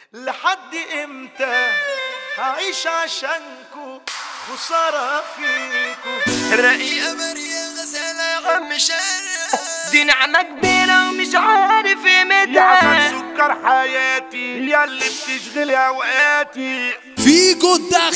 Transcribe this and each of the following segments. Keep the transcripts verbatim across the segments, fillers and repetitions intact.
لحد امتى هعيش عشانكو؟ خسارة فيكو. رقيقة بريئة غسالة يا عم شارع، دي نعمة كبيرة ومش عارف قيمتها. يا سكر حياتي ياللي بتشغل اوقاتي. فيجو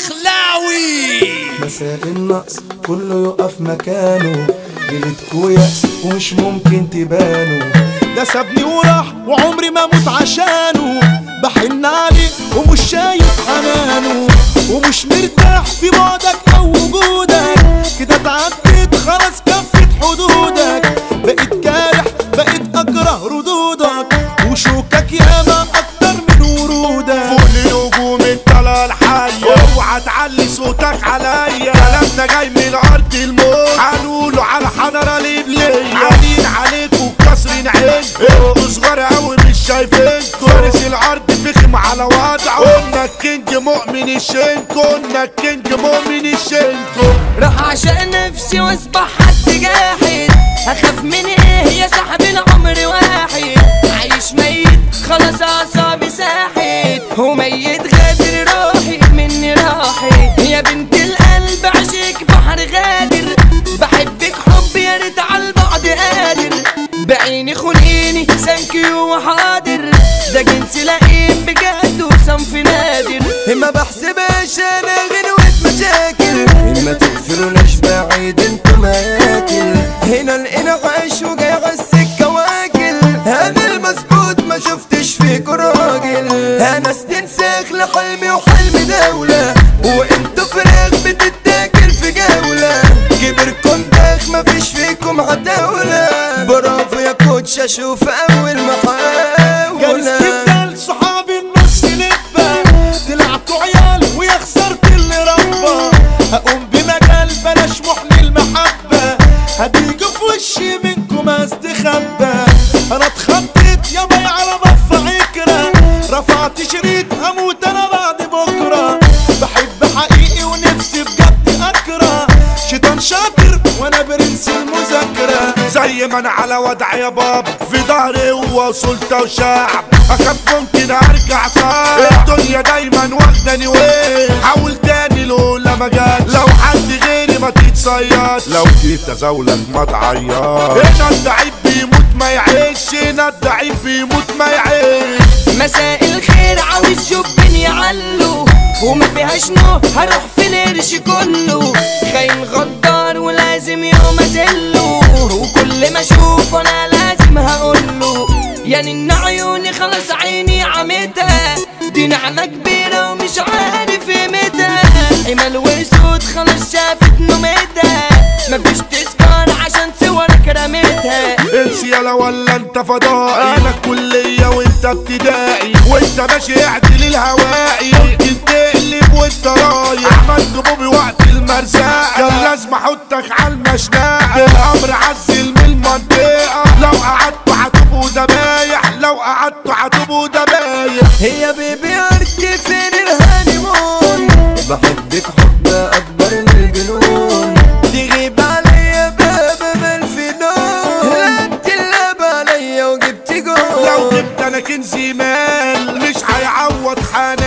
الدخلاوي. مساء النقص كله يقف مكانه، جيلتكو يأس ومش ممكن تبانوا. ده سابني وراح وعمري ما موت عشانه، بحن عليه ومش شايف حنانه، ومش مرتاح في بعدك او وجودك. كده اتعدت خلاص كفت حدودك، بقيت جارح بقيت اكره ردودك، وشوكك ياما اكتر من ورودك. فوق نجوم الطلال حية، اوعى تعلي صوتك عليا. كلامنا جاي من ارض الموت، هنقوله على حضرة ليبلية. عالين عليكوا كسرين عينكوا، صغار اوي مش شايفينكوا. فارس الارض فخم على وضعه، قلنا الكينج مؤمن الشينكو، قلنا الكينج مؤمن الشينكو. راح عشان نفسي واصبح حد جاحد، هخاف من ايه يا صاحبي العمر واحد. عايش ميت خلاص اعصابي ساحت، وميت غادر روحي مني راحت. يا بنت القلب عشق بحر غادر، بحبك حب يا ريت عالبعد قادر. بعيني خلقيني سانكيو وحاضر، ده جنس لئيم بجد وصنف نادر. ما بحسبهاش انا غنوة مشاكل، ما تقفلوناش بعيد انتو مياكل. هنا لقينا عايش وجاي عالسكة واكل، انا المظبوط ما شفتش فيكو راجل. انا استنساخ لحلمي وحلم دولة، وانتو فراخ بتتاكل في جولة. كبركم داخ مفيش فيكم عتاولة، برافو يا كوتش اشوف اول محاولة. جايز تبدل صحابي النص لبة، طلعتوا عيال ويا خسرت اللي ربى. هقوم بمجال بلاش محن المحبة، هتيجوا في وشي منكم استخبى. انا اتخطيت يا بي على ضفة عكرة، رفعت شريط هموت انا بعد بكرة. بحب حقيقي ونفسي بجد اكره، شيطان شاطر وانا برنس المذاكرة. زي ما انا على وضع يا بابا، في ظهري هو سلطة وشعب. اخاف ممكن ارجع صعب، الدنيا دايما واخداني وين. حاول تاني لولا مجال، لو حد غيري ما تتصيد. لو جيت ازولك ما تعيط، هنا الضعيف بيموت ما يعيش، هنا الضعيف بيموت ما يعيش. مساء الخير عاوز جبن يعلو، وما فيهاش نو هروح في القرش كله. خاين غدار ولازم يوم ازله، وكل ما اشوفه انا لازم هقوله. يعني ان عيوني خلاص عيني عمتها، دي نعمة كبيرة ومش عارف قيمتها. حمل وسود خلاص شافت نومتها، مفيش تذكار عشان صورك رميتها. انسي يلا ولا انت فضائي، انا كلية وانت ابتدائي، وانت ماشي اعدل الهوائي. ممكن تقلب وانت رايح، عملت بوبي وقت المرزاق، كان لازم احطك على المشناقة. الامر عزل من المنطقة، لو قعدتوا هتبقوا دبايح، لو قعدتوا هتبقوا دبايح. هي بيبي ارتي فين الهانيمون، بحبك حب اكبر من الجنون. تغيب عليا بابا بالفنون، لعبت اللعب عليا وجبت جول. لو جبت انا كنزي مال مش هيعوض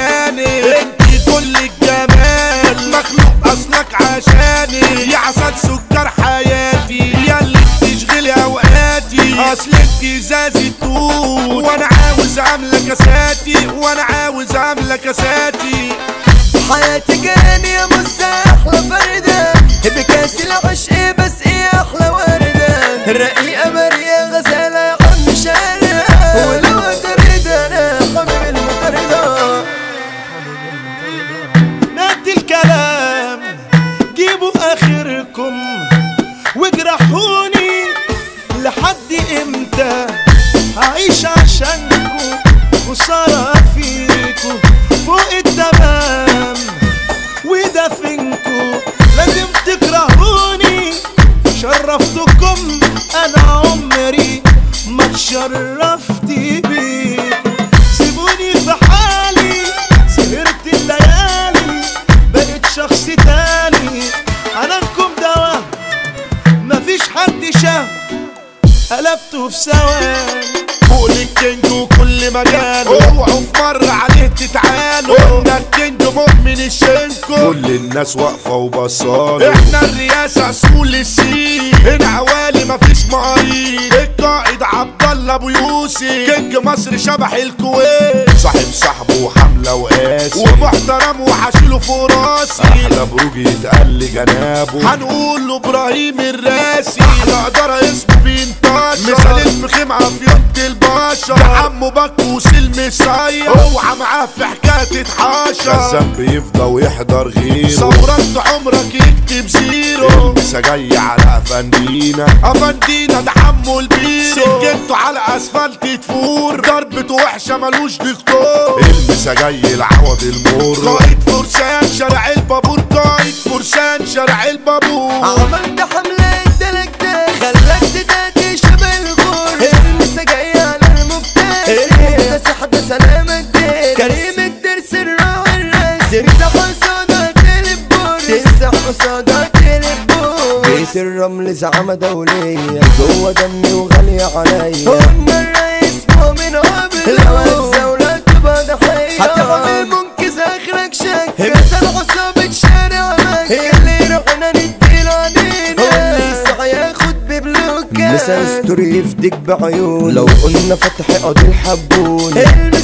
حناني. انتي كل الجمال مخلوق اصلك عشاني، يا عسل سكر حياتي ياللي بتشغلي اوقاتي. اصل انتي زازي توت، وانا عاوز املى كاساتي، وانا عاوز املى كاساتي. حياتي كان يا مس احلى فردة، بكاس العشق بس ايه احلى وردة. رقيقة بريئة غزالة يا عم شارع، ولو اتريد انا حبيب المطردة. مات الكلام جيبوا اخركم واجرحوني. لحد امتى هعيش عشانكو؟ خسارة فيكو. فوق كل الناس واقفة وبصالة. احنا الرئاسة اصول السين، هنا عوالي مفيش مقاييس. القائد عبد الله ابو يوسف، كينج مصر شبح الكويت. صاحب صاحبه وحملة وقاسي، ومحترم وحشيله فوق راسي. احلى بروج يتقل جنابه، هنقول له ابراهيم الراسي. احلى قدرة اسمه بينتشر، مثال الفخيم عافية البشر. ده عمو بكوس المسير، اوعى معاه في حكاية اتحاشر. الذنب يفضى ويحضر غيره، ثورات عمرك يكتب زيرو. المسا جاي على افندينا، افندينا ده حمو البيرو. سكته على اسفلت تفور، ضربته وحشة ملوش دكتور. المسا جاي العوض المر، قائد فرسان شارع البابور. قائد فرسان شارع البابور. عملت حملة دلكتك، خلاك تداتي شبه الغور. المسا جاي على المبتدئ، المكتسح ده سلام الدير. كريم الدرس الراعي الراس، تمسح قصادك البور. تمسح قصادك البور. بيت الرمل زعامة دولية، جوه دمي وغالية عليا. هم الرئيس مؤمن قبل، لو الزولة تبقى ضحية. هتعمل منكس اخرك شك، مثل عصابة شارع مكة. اللي يروحنا نديله علينا، واللي يسعى ياخد ببلوكة. مثل ستوري يفديك بعيون، لو قلنا فتح قاضي الحبون.